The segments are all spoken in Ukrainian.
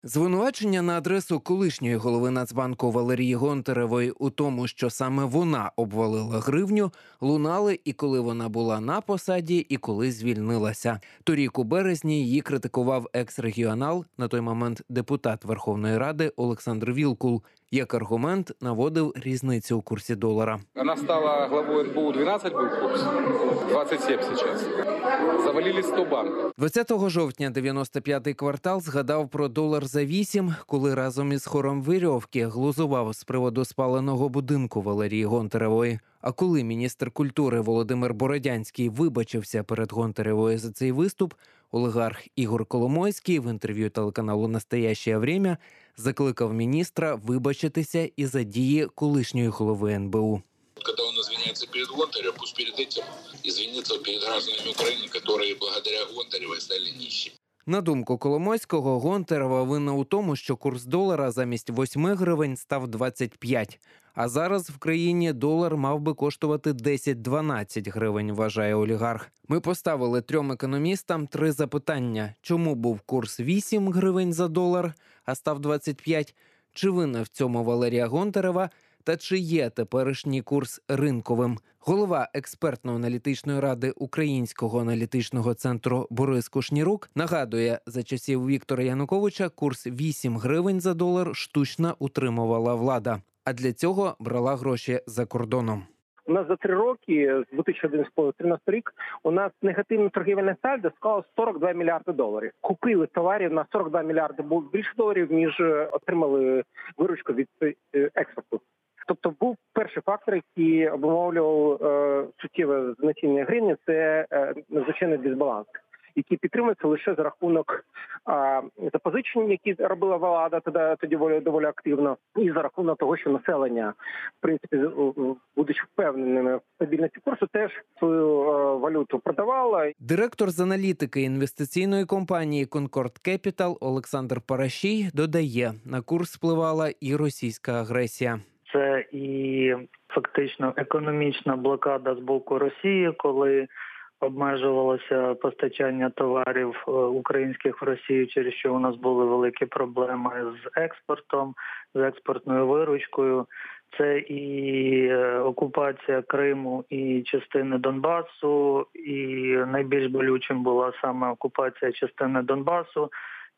Звинувачення на адресу колишньої голови Нацбанку Валерії Гонтаревої у тому, що саме вона обвалила гривню, лунали і коли вона була на посаді, і коли звільнилася. Торік у березні її критикував екс-регіонал, на той момент депутат Верховної Ради Олександр Вілкул. Як аргумент наводив різницю у курсі долара. Она стала главой НБУ, 12 был курс, 27 сейчас. Завалили 100 банков. 20 жовтня 95-й квартал згадав про долар за 8, коли разом із хором Вірьовки глузував з приводу спаленого будинку Валерії Гонтаревої. А коли міністр культури Володимир Бородянський вибачився перед Гонтаревою за цей виступ, олігарх Ігор Коломойський в інтерв'ю телеканалу «Настоящее время» закликав міністра вибачитися і за дії колишньої голови НБУ. Когда он извиняется перед Гонтаревым, пусть перед этим извинится перед гражданами Украины, которые благодаря Гонтаревой стали нищими. На думку Коломойського, Гонтарева винна у тому, що курс долара замість 8 гривень став 25. А зараз в країні долар мав би коштувати 10-12 гривень, вважає олігарх. Ми поставили 3 економістам 3 запитання. Чому був курс 8 гривень за долар, а став 25? Чи винна в цьому Валерія Гонтарева? Та чи є теперішній курс ринковим? Голова експертно-аналітичної ради Українського аналітичного центру Борис Кушнірук нагадує, за часів Віктора Януковича курс 8 гривень за долар штучно утримувала влада. А для цього брала гроші за кордоном. У нас за 3 роки, з 2011 по 2013 рік, у нас негативне торгівельне сальдо склало 42 мільярди доларів. Купили товарів на 42 мільярди більше доларів, ніж отримали виручку від експорту. Тобто був перший фактор, який обумовлював суттєве знецінення гривні, це надзвичайний дисбаланс, який підтримується лише за рахунок запозичень, які робила влада тоді доволі активно, і за рахунок того, що населення, в принципі, будучи впевненими в стабільності курсу, теж свою валюту продавало. Директор з аналітики інвестиційної компанії Concord Capital Олександр Паращій додає, на курс впливала і російська агресія. Це і фактично економічна блокада з боку Росії, коли обмежувалося постачання товарів українських в Росію, через що у нас були великі проблеми з експортом, з експортною виручкою. Це і окупація Криму і частини Донбасу, і найбільш болючим була саме окупація частини Донбасу,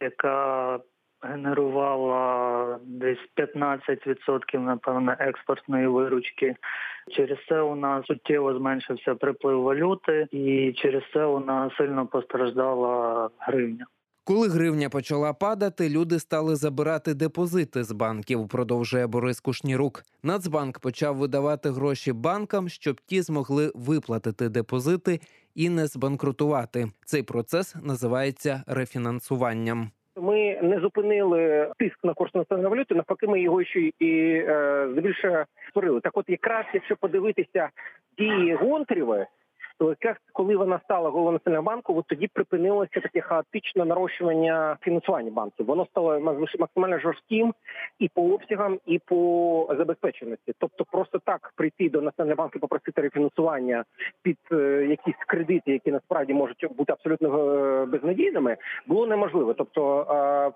яка генерувала десь 15%, напевно, експортної виручки. Через це у нас суттєво зменшився приплив валюти, і через це у нас сильно постраждала гривня. Коли гривня почала падати, люди стали забирати депозити з банків, продовжує Борис Кушнірук. Нацбанк почав видавати гроші банкам, щоб ті змогли виплатити депозити і не збанкрутувати. Цей процес називається рефінансуванням. Ми не зупинили тиск на курс національної валюти, навпаки, ми його ще і здебільше створили. Так от якраз, якщо подивитися дії Гонтаревої, то якраз коли вона стала головою Національного банку, от тоді припинилося таке хаотичне нарощування фінансування банків. Воно стало максимально жорстким і по обсягам, і по забезпеченості. Тобто просто так прийти до Національного банку і попросити рефінансування під якісь кредити, які насправді можуть бути абсолютно безнадійними, було неможливо. Тобто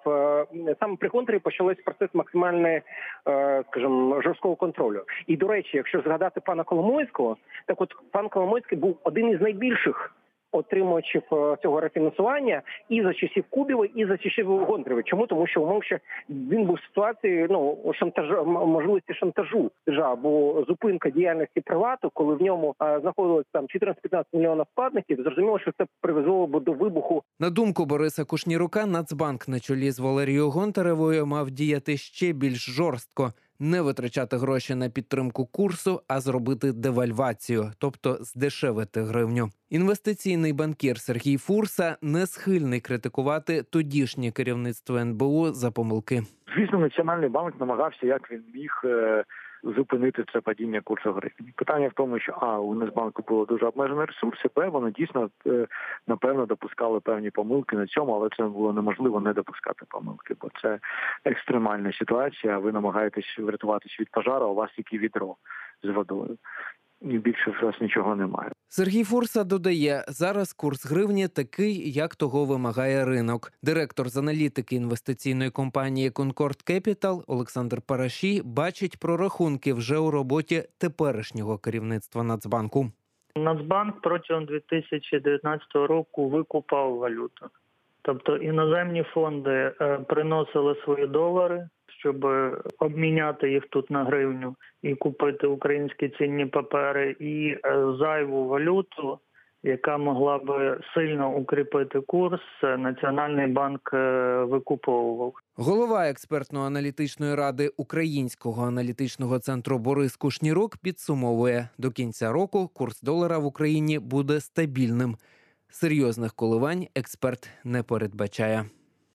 саме при Гонтареві почався процес максимальної, скажімо, жорсткого контролю. І, до речі, якщо згадати пана Коломойського, так от пан Коломойський був один із найбільших отримувачів цього рефінансування і за часів Кубіва, і за часів Гонтаревої. Чому? Тому що він був в ситуації можливості шантажу держави, бо зупинка діяльності привату, коли в ньому знаходилось там 14-15 мільйонів вкладників, зрозуміло, що це привело до вибуху. На думку Бориса Кушнірука, Нацбанк на чолі з Валерією Гонтаревою мав діяти ще більш жорстко. Не витрачати гроші на підтримку курсу, а зробити девальвацію, тобто здешевити гривню. Інвестиційний банкір Сергій Фурса не схильний критикувати тодішнє керівництво НБУ за помилки. Звісно, Національний банк намагався, як він міг, зупинити це падіння курсу гривні. Питання в тому, що у Нацбанку було дуже обмежені ресурси, вони дійсно, напевно, допускали певні помилки на цьому, але це було неможливо не допускати помилки, бо це екстремальна ситуація, ви намагаєтесь врятуватись від пожару, а у вас тільки відро з водою. і більше в нас нічого немає. Сергій Фурса додає, зараз курс гривні такий, як того вимагає ринок. Директор з аналітики інвестиційної компанії Concord Capital Олександр Парашій бачить прорахунки вже у роботі теперішнього керівництва Нацбанку. Нацбанк протягом 2019 року викупав валюту. Тобто іноземні фонди приносили свої долари, щоб обміняти їх тут на гривню і купити українські цінні папери, і зайву валюту, яка могла би сильно укріпити курс, Національний банк викуповував. Голова експертно-аналітичної ради Українського аналітичного центру Борис Кушнірук підсумовує, до кінця року курс долара в Україні буде стабільним. Серйозних коливань експерт не передбачає.